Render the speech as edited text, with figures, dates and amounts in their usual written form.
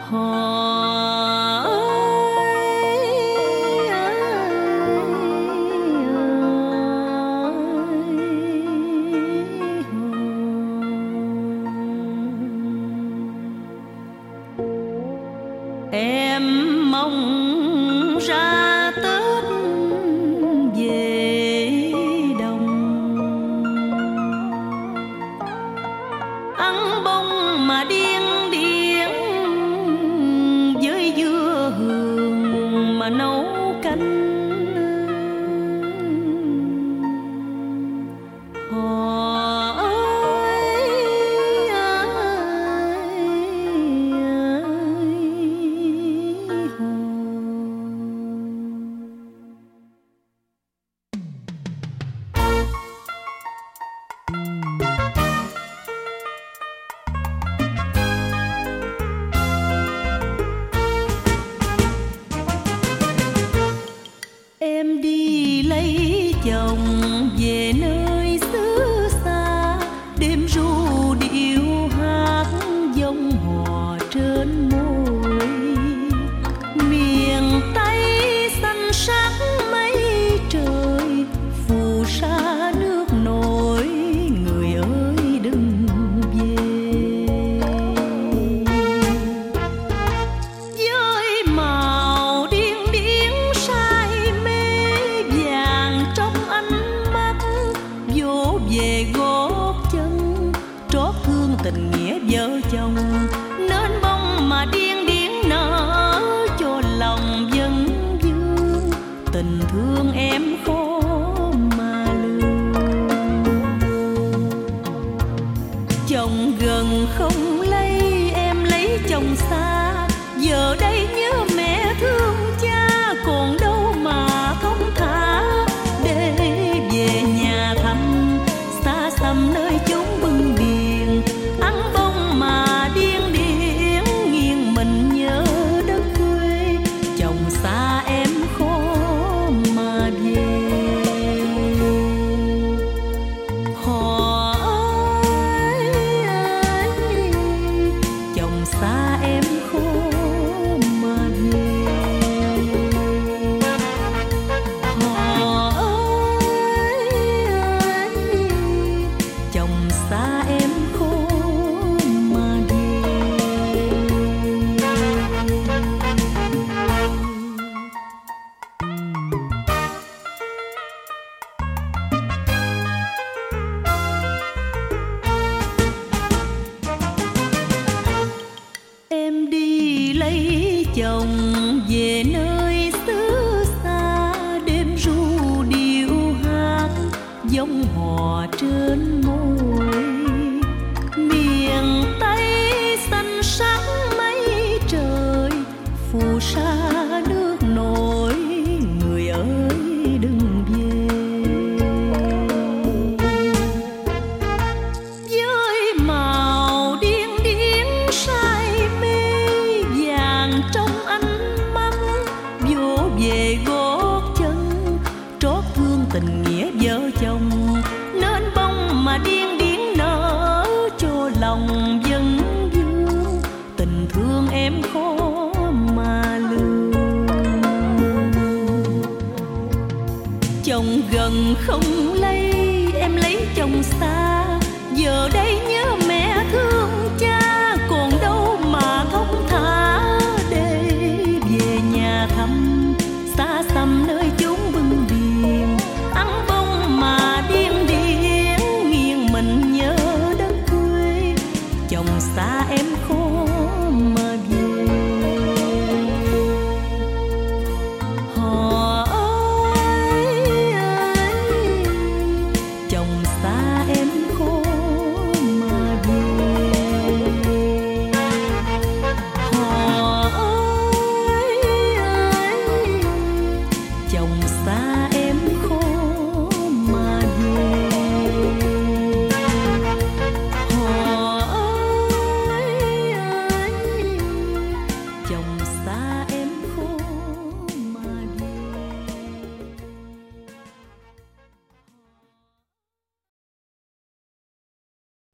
Em mong ra Tết về đồng, ăn bông mà điên điên với dưa hường mà nấu canh. Em đi lấy chồng về nơi xứ xa, đêm ru điệu hát dông hò trên môi. Miền Tây xanh sắc mây trời, phù sa nước nổi, người ơi đừng về. Với màu điên điên say mê vàng trong ánh mắt, vỗ về gót chân trót thương tình nghĩa vợ chồng. Nên bông mà điên điên nở cho lòng dân vương, tình thương em khó mà lường. Chồng gần không lấy em lấy chồng xa, giờ đây nhớ mẹ thương cha còn đâu mà thông thả. Để về nhà thăm xa xăm nơi chốn bưng biển, ăn bông mà điên điên nghiêng mình nhớ đất quê. Chồng xa em khó mà về. Họ ơi, chồng xa em khó mà về. Họ ơi, chồng xa em khó mà về. Em đi lấy chồng về nơi xứ xa, đêm ru điệu hát dông hò trên môi. Miền Tây xanh sắc mây trời, phù sa nước nổi, người ơi đừng về. Với màu điên điên say mê vàng trong ánh mắt, vỗ về gót chân trót thương tình nghĩa vợ chồng. Nên bông mà điên điên nở cho lòng dân vương, tình thương em khó mà lường. Chồng gần không lấy em lấy chồng xa, giờ đây nhớ mẹ thương cha còn đâu mà thông thả. Để về nhà thăm xa xăm nơi chốn bưng biển, ăn bông mà điên điên nghiêng mình nhớ đất quê. Chồng xa em khó